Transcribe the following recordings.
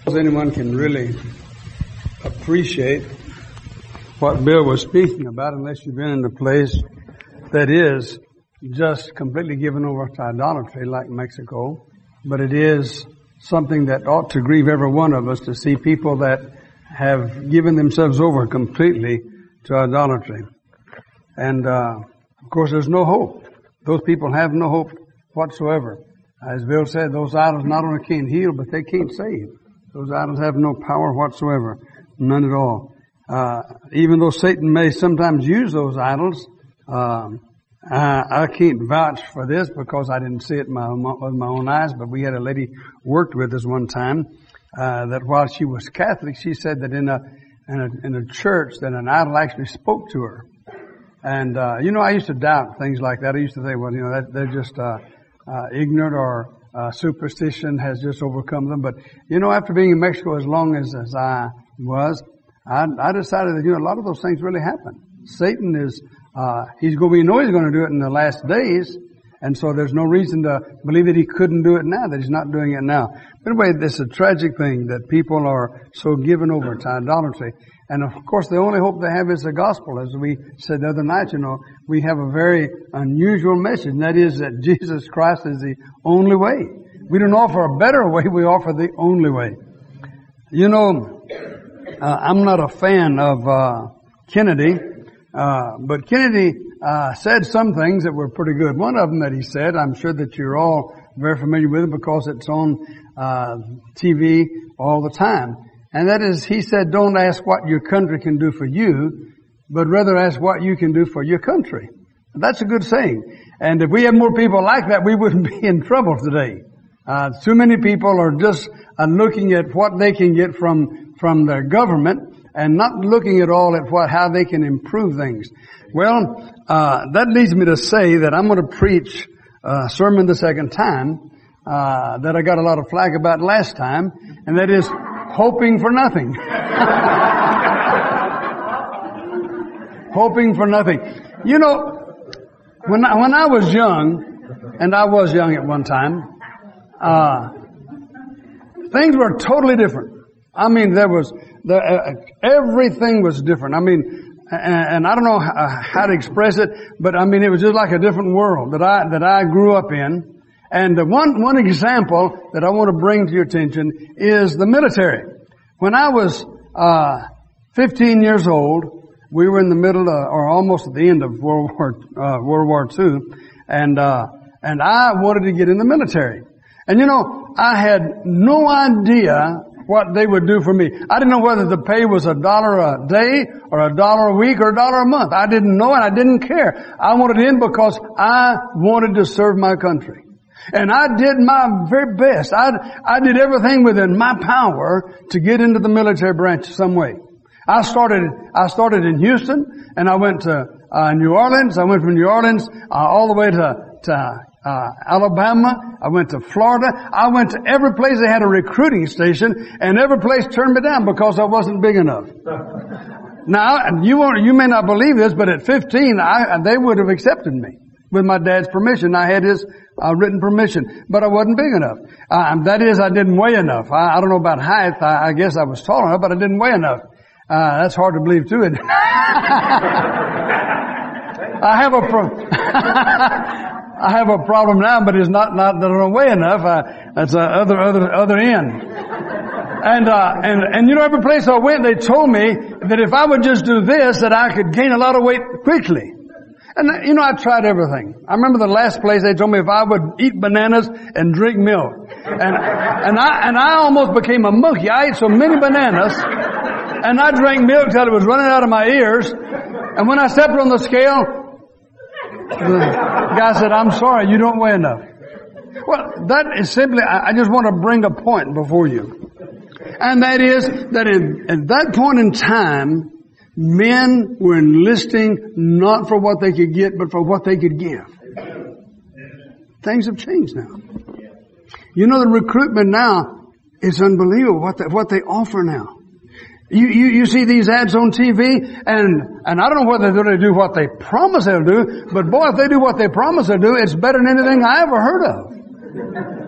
Anyone can really appreciate what Bill was speaking about unless you've been in a place that is just completely given over to idolatry like Mexico. But it is something that ought to grieve every one of us to see people that have given themselves over completely to idolatry. And of course there's no hope. Those people have no hope whatsoever. As Bill said, those idols not only can't heal, but they can't save. Those idols have no power whatsoever. None at all. Even though Satan may sometimes use those idols, I can't vouch for this because I didn't see it with my own eyes, but we had a lady worked with us one time, that while she was Catholic, she said that in a church that an idol actually spoke to her. And, I used to doubt things like that. I used to think, well, they're just, ignorant or superstition has just overcome them. But, after being in Mexico as long as I was, I decided that, a lot of those things really happen. Satan is, he's going to do it in the last days. And so there's no reason to believe that he couldn't do it now, that he's not doing it now. But anyway, this is a tragic thing that people are so given over to idolatry. And of course, the only hope they have is the gospel. As we said the other night, we have a very unusual message, and that is that Jesus Christ is the only way. We don't offer a better way, we offer the only way. I'm not a fan of Kennedy, but Kennedy said some things that were pretty good. One of them that he said, I'm sure that you're all very familiar with it because it's on TV all the time. And that is, he said, don't ask what your country can do for you, but rather ask what you can do for your country. That's a good saying. And if we had more people like that, we wouldn't be in trouble today. Too many people are just looking at what they can get from their government and not looking at all at how they can improve things. Well, that leads me to say that I'm going to preach a sermon the second time that I got a lot of flack about last time, and that is hoping for nothing. Hoping for nothing. When I was young, and I was young at one time, things were totally different. I mean, everything was different. I mean, and I don't know how to express it, but I mean, it was just like a different world that I grew up in. And the one example that I want to bring to your attention is the military. When I was 15 years old, we were in the middle or almost at the end of World War II, and I wanted to get in the military. And I had no idea what they would do for me. I didn't know whether the pay was $1 a day or $1 a week or $1 a month. I didn't know, and I didn't care. I wanted in because I wanted to serve my country. And I did my very best. I did everything within my power to get into the military branch some way. I started in Houston, and I went to New Orleans. I went from New Orleans all the way to Alabama. I went to Florida. I went to every place they had a recruiting station, and every place turned me down because I wasn't big enough. Now, you may not believe this, but at 15, they would have accepted me with my dad's permission. I had his written permission, but I wasn't big enough. That is, I didn't weigh enough. I don't know about height. I guess I was tall enough, but I didn't weigh enough. That's hard to believe too, isn't it? I have a problem now, but it's not that I don't weigh enough. That's the other end. And every place I went, they told me that if I would just do this, that I could gain a lot of weight quickly. And I tried everything. I remember the last place they told me if I would eat bananas and drink milk. And I almost became a monkey. I ate so many bananas and I drank milk till it was running out of my ears. And when I stepped on the scale, the guy said, "I'm sorry, you don't weigh enough." Well, that is simply, I just want to bring a point before you. And that is that at that point in time, men were enlisting not for what they could get, but for what they could give. Things have changed now. The recruitment now is unbelievable what they offer now. You see these ads on TV, and I don't know whether they're going to do what they promise they'll do, but boy, if they do what they promise they'll do, it's better than anything I ever heard of.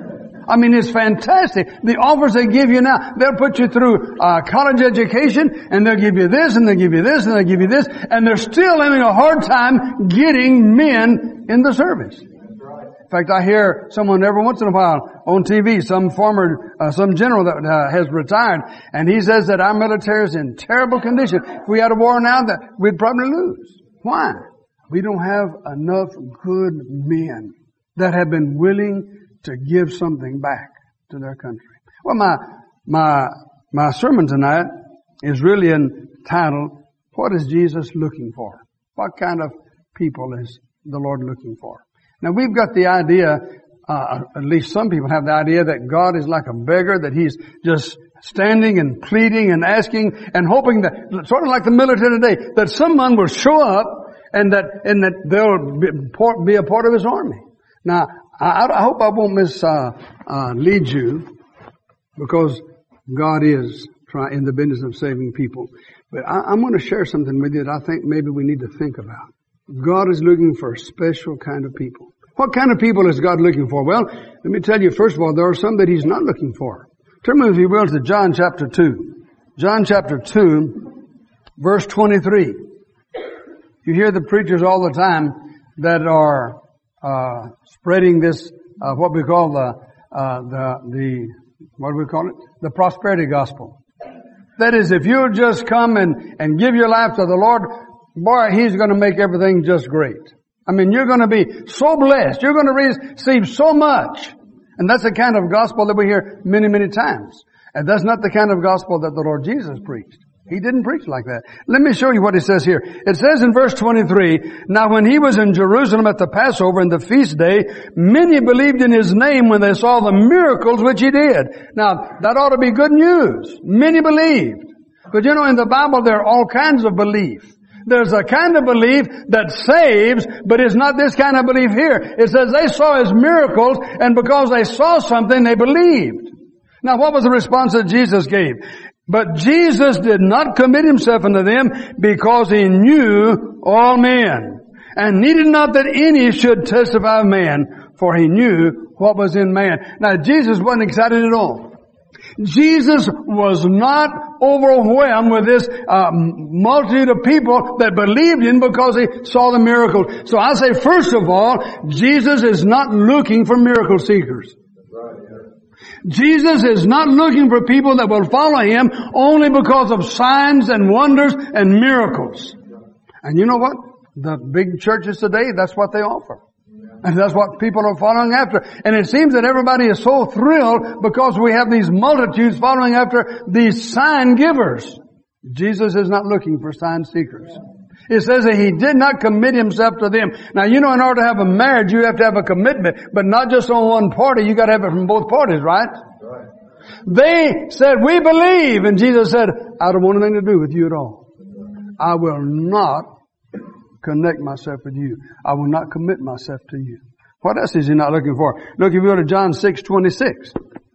I mean, it's fantastic. The offers they give you now, they'll put you through college education, and they'll give you this, and they'll give you this, and they'll give you this, and they're still having a hard time getting men in the service. In fact, I hear someone every once in a while on TV, some general that has retired, and he says that our military is in terrible condition. If we had a war now, that we'd probably lose. Why? We don't have enough good men that have been willing to give something back to their country. Well, my sermon tonight is really entitled, "What is Jesus looking for?" What kind of people is the Lord looking for? Now, we've got the idea, at least some people have the idea, that God is like a beggar, that He's just standing and pleading and asking and hoping that, sort of like the military today, that someone will show up and that they'll be a part of His army. Now, I hope I won't mislead you, because God is in the business of saving people. But I'm going to share something with you that I think maybe we need to think about. God is looking for a special kind of people. What kind of people is God looking for? Well, let me tell you, first of all, there are some that He's not looking for. Turn with me, if you will, to John chapter 2. John chapter 2, verse 23. You hear the preachers all the time that are spreading this, what we call the prosperity gospel. That is, if you'll just come and give your life to the Lord, boy, He's going to make everything just great. I mean, you're going to be so blessed. You're going to receive so much. And that's the kind of gospel that we hear many, many times. And that's not the kind of gospel that the Lord Jesus preached. He didn't preach like that. Let me show you what He says here. It says in verse 23, "Now when He was in Jerusalem at the Passover and the feast day, many believed in His name when they saw the miracles which He did." Now, that ought to be good news. Many believed. But you know, in the Bible there are all kinds of belief. There's a kind of belief that saves, but it's not this kind of belief here. It says they saw His miracles, and because they saw something, they believed. Now, what was the response that Jesus gave? "But Jesus did not commit Himself unto them, because He knew all men, and needed not that any should testify of man, for He knew what was in man." Now, Jesus wasn't excited at all. Jesus was not overwhelmed with this multitude of people that believed in because He saw the miracles. So I say, first of all, Jesus is not looking for miracle seekers. Jesus is not looking for people that will follow Him only because of signs and wonders and miracles. And you know what? The big churches today, that's what they offer. And that's what people are following after. And it seems that everybody is so thrilled because we have these multitudes following after these sign givers. Jesus is not looking for sign seekers. It says that He did not commit Himself to them. Now, you know, in order to have a marriage, you have to have a commitment, but not just on one party. You got to have it from both parties, right? They said, "We believe," and Jesus said, "I don't want anything to do with you at all. I will not connect myself with you. I will not commit myself to you." What else is He not looking for? Look, if you go to John 6:26.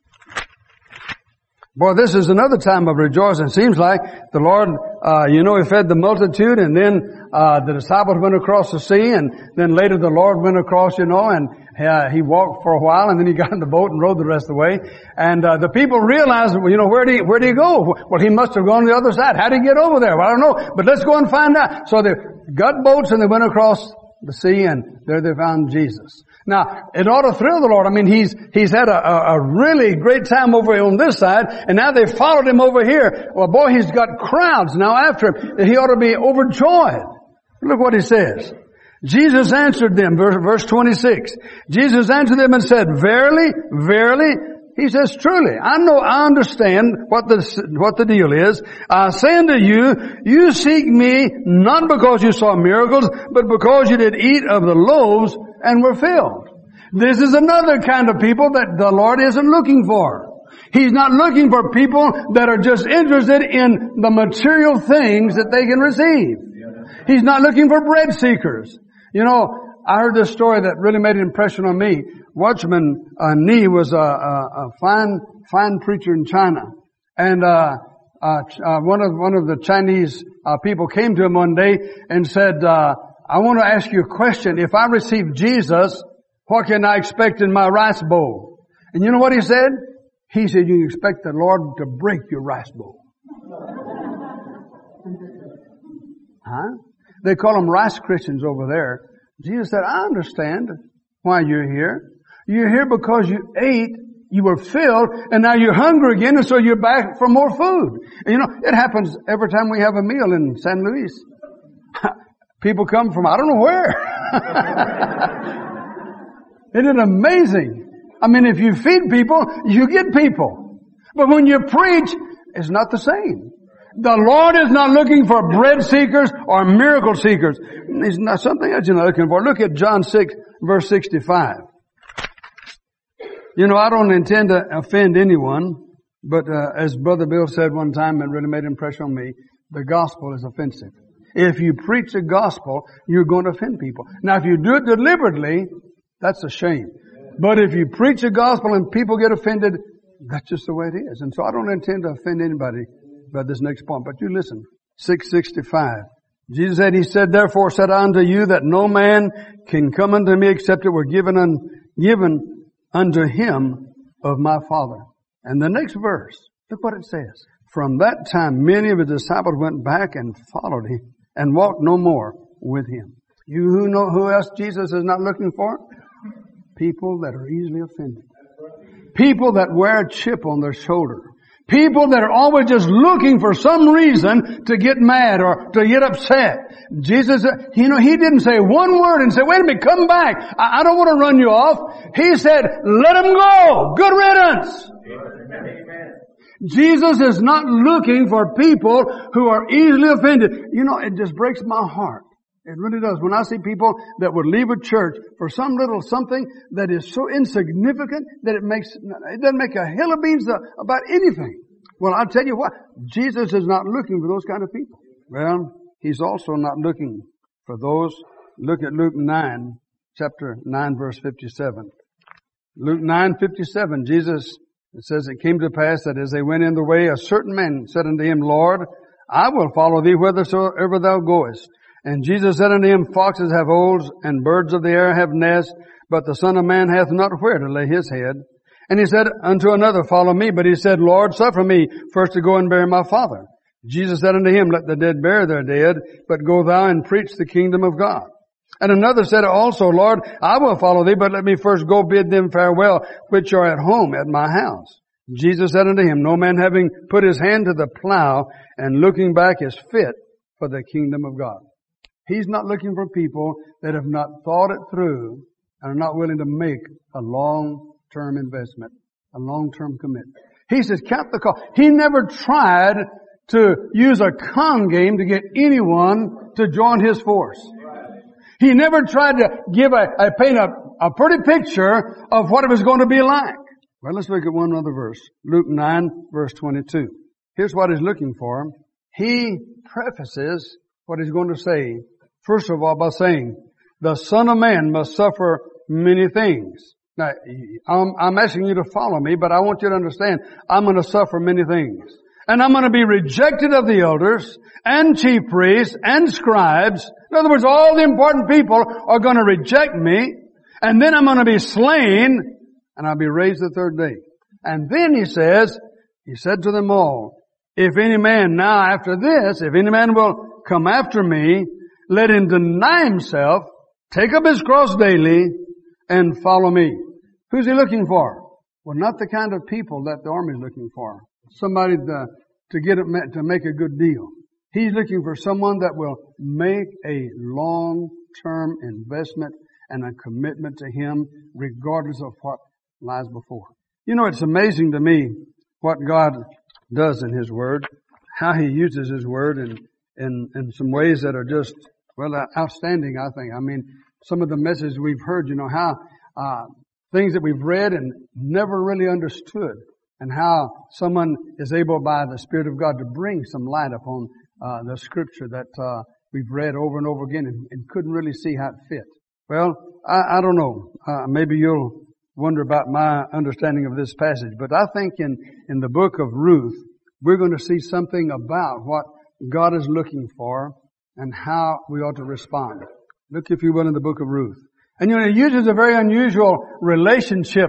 Boy, this is another time of rejoicing. It seems like the Lord, He fed the multitude, and then the disciples went across the sea, and then later the Lord went across, and He walked for a while, and then He got in the boat and rowed the rest of the way. And the people realized, where did He go? Well, He must have gone to the other side. How did He get over there? Well, I don't know, but let's go and find out. So they got boats and they went across the sea, and there they found Jesus. Now, it ought to thrill the Lord. I mean, He's had a really great time over on this side, and now they followed Him over here. Well, boy, He's got crowds now after Him. He ought to be overjoyed. Look what He says. Jesus answered them, verse 26. Jesus answered them and said, "Verily, verily," He says, "truly, I understand what the deal is. I say unto you, you seek me not because you saw miracles, but because you did eat of the loaves and were filled." This is another kind of people that the Lord isn't looking for. He's not looking for people that are just interested in the material things that they can receive. He's not looking for bread seekers. I heard this story that really made an impression on me. Watchman Nee was a fine preacher in China, and one of the Chinese people came to him one day and said, "I want to ask you a question. If I receive Jesus, what can I expect in my rice bowl?" And you know what he said? He said, you expect the Lord to break your rice bowl. Huh? They call them rice Christians over there. Jesus said, I understand why you're here. You're here because you ate, you were filled, and now you're hungry again, and so you're back for more food. And you know, it happens every time we have a meal in San Luis. People come from I don't know where. Isn't it amazing? I mean, if you feed people, you get people. But when you preach, it's not the same. The Lord is not looking for bread seekers or miracle seekers. He's not something else you're not looking for. Look at John 6, verse 65. You know, I don't intend to offend anyone, but as Brother Bill said one time, it really made an impression on me, the gospel is offensive. If you preach the gospel, you're going to offend people. Now, if you do it deliberately, that's a shame. But if you preach the gospel and people get offended, that's just the way it is. And so I don't intend to offend anybody by this next point. But you listen. 665. Jesus said, He said, therefore said I unto you that no man can come unto me except it were given unto him of my Father. And the next verse, look what it says. From that time many of his disciples went back and followed him and walked no more with him. You who know who else Jesus is not looking for? People that are easily offended. People that wear a chip on their shoulder. People that are always just looking for some reason to get mad or to get upset. Jesus, you know, He didn't say one word and say, wait a minute, come back. I don't want to run you off. He said, let them go. Good riddance. Amen. Jesus is not looking for people who are easily offended. You know, it just breaks my heart. It really does. When I see people that would leave a church for some little something that is so insignificant that it doesn't make a hill of beans about anything. Well, I'll tell you what, Jesus is not looking for those kind of people. Well, He's also not looking for those. Look at Luke 9, chapter 9, verse 57. Luke 9:57, Jesus, it says, it came to pass that as they went in the way, a certain man said unto him, Lord, I will follow thee whithersoever thou goest. And Jesus said unto him, foxes have holes, and birds of the air have nests, but the Son of Man hath not where to lay his head. And he said unto another, follow me. But he said, Lord, suffer me first to go and bury my father. Jesus said unto him, let the dead bury their dead, but go thou and preach the kingdom of God. And another said also, Lord, I will follow thee, but let me first go bid them farewell, which are at home at my house. Jesus said unto him, no man having put his hand to the plow and looking back is fit for the kingdom of God. He's not looking for people that have not thought it through and are not willing to make a long-term investment, a long-term commitment. He says, count the cost. He never tried to use a con game to get anyone to join his force. He never tried to paint a pretty picture of what it was going to be like. Well, let's look at one other verse. Luke 9, verse 22. Here's what He's looking for. He prefaces what He's going to say, first of all, by saying, the Son of Man must suffer many things. Now, I'm asking you to follow me, but I want you to understand, I'm going to suffer many things. And I'm going to be rejected of the elders and chief priests and scribes. In other words, all the important people are going to reject me. And then I'm going to be slain and I'll be raised the third day. And then He said to them all, if any man will come after me, let him deny himself, take up his cross daily, and follow me. Who's He looking for? Well, not the kind of people that the army's looking for. Somebody to make a good deal. He's looking for someone that will make a long-term investment and a commitment to Him, regardless of what lies before. You know, it's amazing to me what God does in His Word, how He uses His Word in some ways that are just, well, outstanding, I think. I mean, some of the messages we've heard, you know, how things that we've read and never really understood, and how someone is able by the Spirit of God to bring some light upon the Scripture that we've read over and over again and couldn't really see how it fit. Well, I don't know. Maybe you'll wonder about my understanding of this passage, but I think in the book of Ruth, we're going to see something about what God is looking for and how we ought to respond. Look, if you will, in the book of Ruth. And you know, it uses a very unusual relationship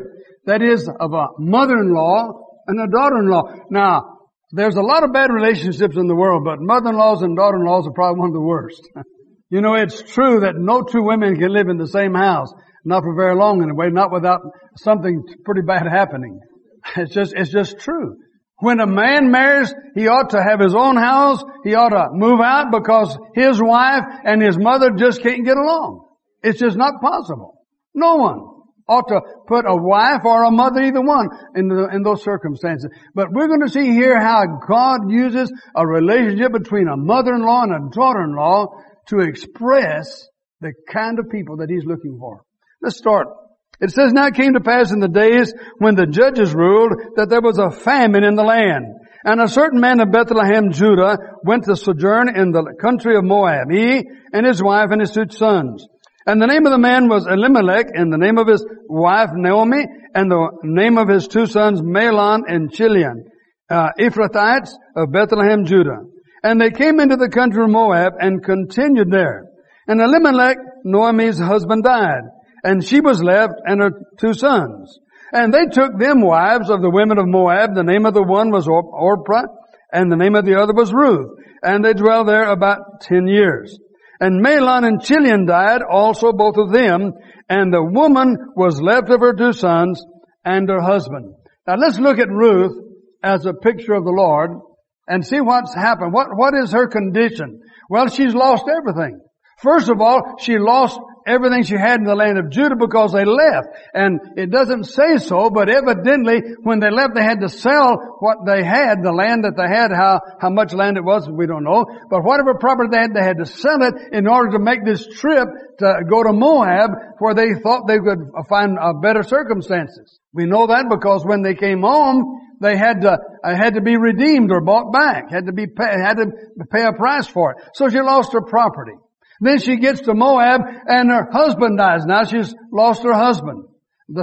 that is of a mother-in-law and a daughter-in-law. Now, there's a lot of bad relationships in the world, but mother-in-laws and daughter-in-laws are probably one of the worst. You know, it's true that no two women can live in the same house, not for very long anyway, not without something pretty bad happening. It's just true. When a man marries, he ought to have his own house. He ought to move out because his wife and his mother just can't get along. It's just not possible. No one ought to put a wife or a mother, either one, in those circumstances. But we're going to see here how God uses a relationship between a mother-in-law and a daughter-in-law to express the kind of people that He's looking for. Let's start. It says, now it came to pass in the days when the judges ruled that there was a famine in the land. And a certain man of Bethlehem, Judah, went to sojourn in the country of Moab, he and his wife and his 2 sons. And the name of the man was Elimelech, and the name of his wife Naomi, and the name of his 2 sons Mahlon and Chilion, Ephrathites of Bethlehem, Judah. And they came into the country of Moab and continued there. And Elimelech, Naomi's husband, died, and she was left and her 2 sons. And they took them wives of the women of Moab. The name of the one was Orpah, and the name of the other was Ruth. And they dwelled there about 10 years. And Mahlon and Chilion died also, both of them, and the woman was left of her 2 sons and her husband. Now let's look at Ruth as a picture of the Lord and see what's happened. What is her condition? Well, she's lost everything. First of all, she lost everything she had in the land of Judah because they left. And it doesn't say so, but evidently when they left they had to sell what they had, the land that they had, how much land it was, we don't know. But whatever property they had to sell it in order to make this trip to go to Moab where they thought they could find better circumstances. We know that because when they came home, they had to be redeemed or bought back, had to pay a price for it. So she lost her property. Then she gets to Moab and her husband dies. Now she's lost her husband. The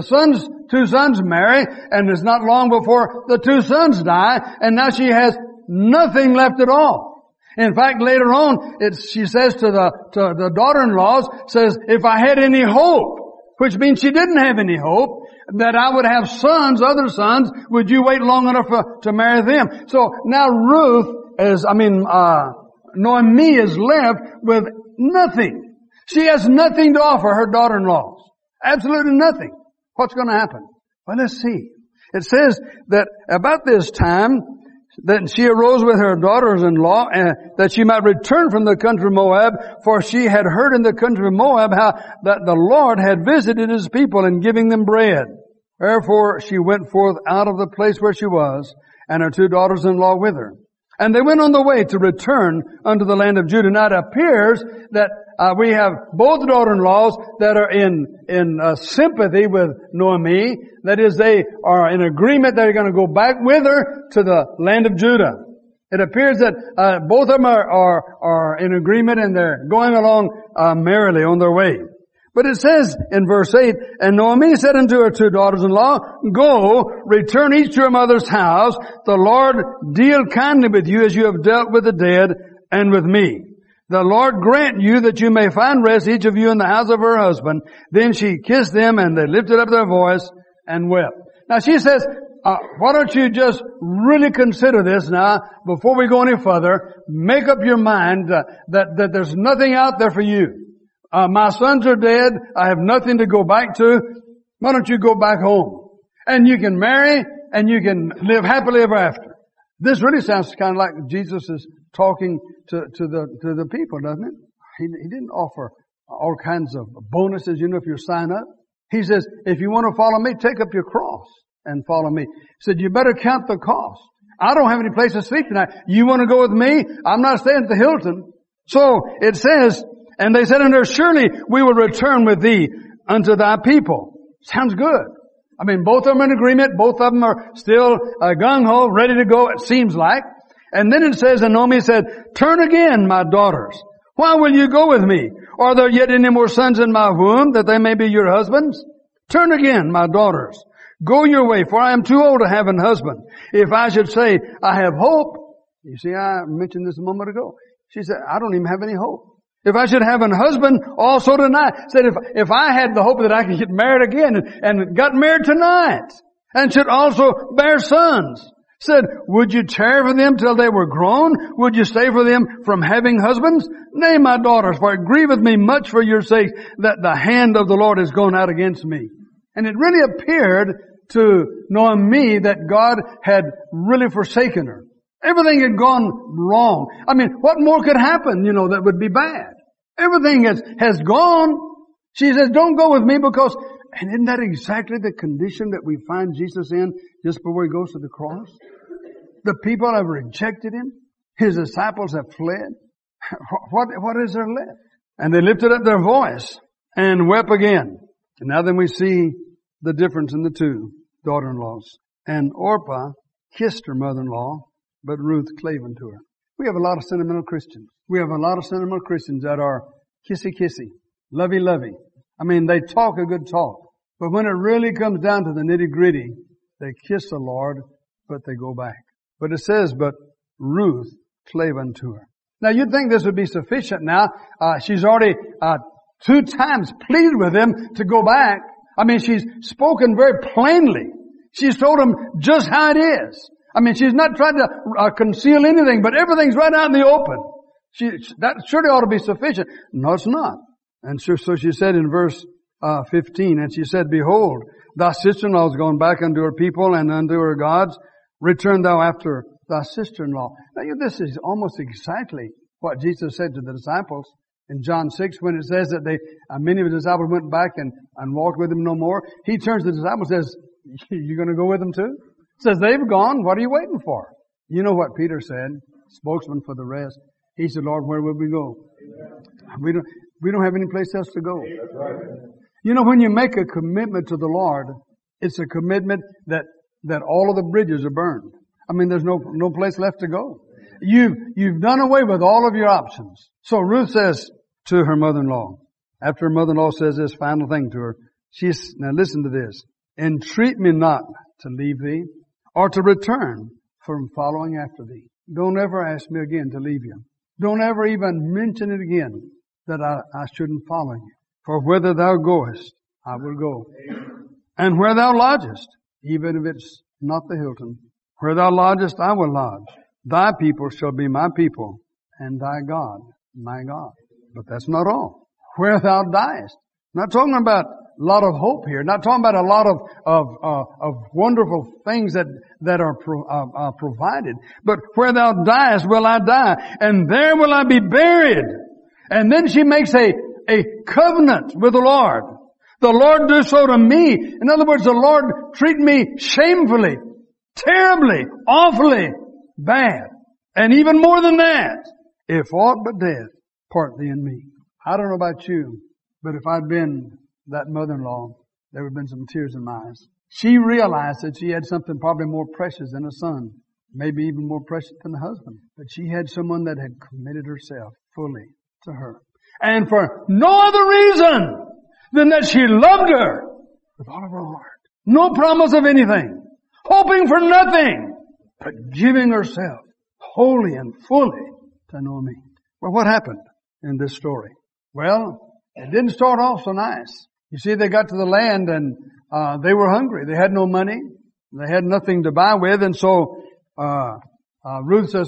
2 sons marry, and it's not long before the 2 sons die, and now she has nothing left at all. In fact, later on, she says to the daughter-in-laws, says, if I had any hope, which means she didn't have any hope, that I would have sons, other sons, would you wait long enough to marry them? So now Naomi is left with nothing. She has nothing to offer her daughter-in-laws. Absolutely nothing. What's going to happen? Well, let's see. It says that about this time, that she arose with her daughters-in-law, that she might return from the country of Moab, for she had heard in the country of Moab how that the Lord had visited His people in giving them bread. Therefore she went forth out of the place where she was, and her 2 daughters-in-law with her. And they went on the way to return unto the land of Judah. Now it appears that we have both daughter-in-laws that are in sympathy with Naomi. That is, they are in agreement that they're going to go back with her to the land of Judah. It appears that both of them are in agreement and they're going along merrily on their way. But it says in verse 8, and Naomi said unto her 2 daughters-in-law, go, return each to her mother's house. The Lord deal kindly with you as you have dealt with the dead and with me. The Lord grant you that you may find rest, each of you in the house of her husband. Then she kissed them, and they lifted up their voice and wept. Now she says, why don't you just really consider this now before we go any further? Make up your mind that there's nothing out there for you. My sons are dead. I have nothing to go back to. Why don't you go back home? And you can marry and you can live happily ever after. This really sounds kind of like Jesus is talking to the people, doesn't it? He didn't offer all kinds of bonuses, if you sign up. He says, if you want to follow me, take up your cross and follow me. He said, you better count the cost. I don't have any place to sleep tonight. You want to go with me? I'm not staying at the Hilton. So it says, and they said unto her, surely we will return with thee unto thy people. Sounds good. I mean, both of them are in agreement. Both of them are still gung-ho, ready to go, it seems like. And then it says, and Naomi said, turn again, my daughters. Why will you go with me? Are there yet any more sons in my womb, that they may be your husbands? Turn again, my daughters. Go your way, for I am too old to have an husband. If I should say, I have hope. You see, I mentioned this a moment ago. She said, I don't even have any hope. If I should have a husband also tonight. Said if I had the hope that I could get married again and got married tonight and should also bear sons. Said, would you tarry for them till they were grown? Would you stay for them from having husbands? Nay, my daughters, for it grieveth me much for your sake that the hand of the Lord is gone out against me. And it really appeared to Naomi that God had really forsaken her. Everything had gone wrong. I mean, what more could happen, that would be bad? Everything has gone. She says, don't go with me because, and isn't that exactly the condition that we find Jesus in just before He goes to the cross? The people have rejected Him. His disciples have fled. What is there left? And they lifted up their voice and wept again. And now then we see the difference in the two daughter-in-laws. And Orpah kissed her mother-in-law, but Ruth clave unto her. We have a lot of sentimental Christians. We have a lot of sentimental Christians that are kissy-kissy, lovey-lovey. I mean, they talk a good talk. But when it really comes down to the nitty-gritty, they kiss the Lord, but they go back. But it says, but Ruth clave unto her. Now you'd think this would be sufficient now. She's already 2 times pleaded with him to go back. I mean, she's spoken very plainly. She's told him just how it is. I mean, she's not trying to conceal anything, but everything's right out in the open. That surely ought to be sufficient. No, it's not. And so she said in verse 15, and she said, behold, thy sister-in-law is gone back unto her people and unto her gods. Return thou after thy sister-in-law. Now, this is almost exactly what Jesus said to the disciples in John 6 when it says that many of the disciples went back and walked with him no more. He turns to the disciples and says, you going to go with them too? Says, they've gone. What are you waiting for? You know what Peter said, spokesman for the rest. He said, Lord, where will we go? We don't have any place else to go. When you make a commitment to the Lord, it's a commitment that all of the bridges are burned. I mean, there's no place left to go. You've done away with all of your options. So Ruth says to her mother-in-law, after her mother-in-law says this final thing to her, now listen to this. Entreat me not to leave thee or to return from following after thee. Don't ever ask me again to leave you. Don't ever even mention it again that I shouldn't follow you. For whither thou goest, I will go. And where thou lodgest, even if it's not the Hilton, where thou lodgest, I will lodge. Thy people shall be my people, and thy God, my God. But that's not all. Where thou diest. Not talking about a lot of hope here. Not talking about a lot of wonderful things that are provided. But where thou diest will I die, and there will I be buried. And then she makes a covenant with the Lord. The Lord do so to me. In other words, the Lord treat me shamefully, terribly, awfully bad. And even more than that, if aught but death part thee and me. I don't know about you, but if I'd been that mother-in-law, there would have been some tears in my eyes. She realized that she had something probably more precious than a son, maybe even more precious than a husband. But she had someone that had committed herself fully to her. And for no other reason than that she loved her with all of her heart. No promise of anything. Hoping for nothing. But giving herself wholly and fully to Naomi. Well, what happened in this story? Well, it didn't start off so nice. You see, they got to the land and they were hungry. They had no money. They had nothing to buy with. And so Ruth said,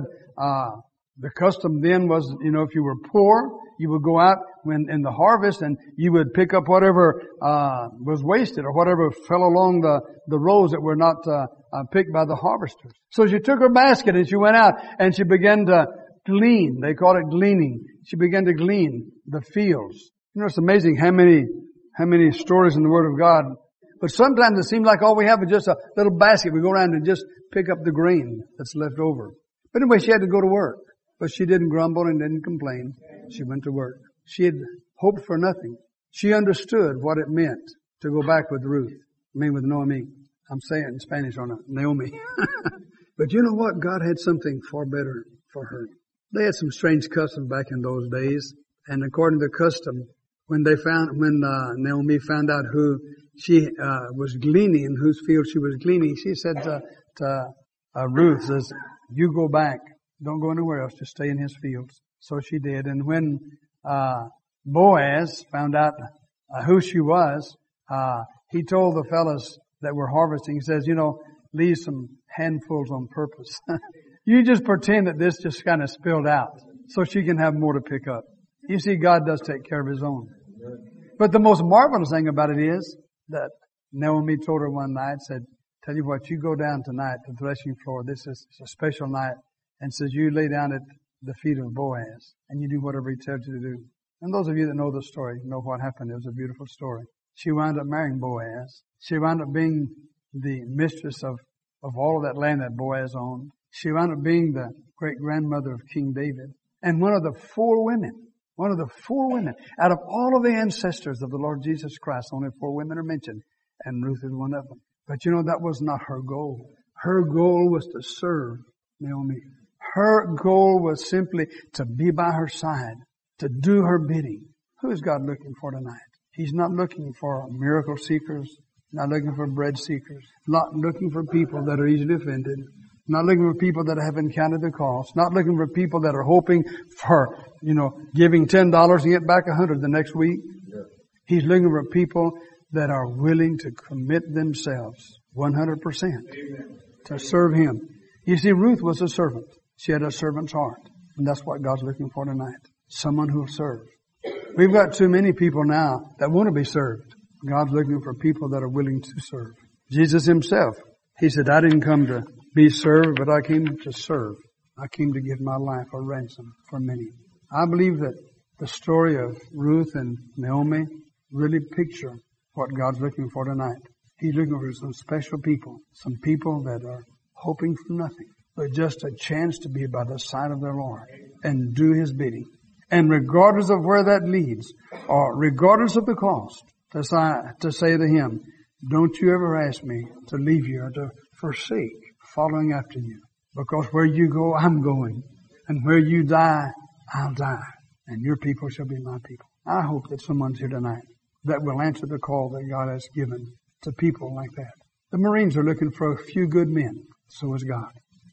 the custom then was, if you were poor, you would go out in the harvest and you would pick up whatever was wasted or whatever fell along the rows that were not picked by the harvesters. So she took her basket and she went out and she began to glean. They called it gleaning. She began to glean the fields. It's amazing how many stories in the Word of God. But sometimes it seems like all we have is just a little basket. We go around and just pick up the grain that's left over. But anyway, she had to go to work. But she didn't grumble and didn't complain. She went to work. She had hoped for nothing. She understood what it meant to go back with Ruth. With Naomi. I'm saying it in Spanish on Naomi. But you know what? God had something far better for her. They had some strange customs back in those days. And according to custom, when Naomi found out who she was gleaning, in whose field she was gleaning, she said to Ruth, says, you go back. Don't go anywhere else. Just stay in his fields. So she did. And when Boaz found out who she was, he told the fellas that were harvesting, he says, leave some handfuls on purpose. You just pretend that this just kind of spilled out so she can have more to pick up. You see, God does take care of His own. But the most marvelous thing about it is that Naomi told her one night, said, tell you what, you go down tonight to the threshing floor. This is a special night. And says, you lay down at the feet of Boaz and you do whatever he tells you to do. And those of you that know the story know what happened. It was a beautiful story. She wound up marrying Boaz. She wound up being the mistress of all of that land that Boaz owned. She wound up being the great-grandmother of King David. And one of the four women out of all of the ancestors of the Lord Jesus Christ, only 4 women are mentioned, and Ruth is one of them. But that was not her goal. Her goal was to serve Naomi. Her goal was simply to be by her side, to do her bidding. Who is God looking for tonight? He's not looking for miracle seekers, not looking for bread seekers, not looking for people that are easily offended, not looking for people that haven't counted the cost, not looking for people that are hoping for, giving $10 and get back $100 the next week. Yeah. He's looking for people that are willing to commit themselves 100% to serve Him. You see, Ruth was a servant. She had a servant's heart. And that's what God's looking for tonight. Someone who will serve. We've got too many people now that want to be served. God's looking for people that are willing to serve. Jesus Himself, He said, I didn't come to be served, but I came to serve. I came to give my life a ransom for many. I believe that the story of Ruth and Naomi really picture what God's looking for tonight. He's looking for some special people, some people that are hoping for nothing, but just a chance to be by the side of their Lord and do His bidding. And regardless of where that leads, or regardless of the cost, to say to Him, don't you ever ask me to leave you or to forsake following after you. Because where you go, I'm going. And where you die, I'll die. And your people shall be my people. I hope that someone's here tonight that will answer the call that God has given to people like that. The Marines are looking for a few good men. So is God.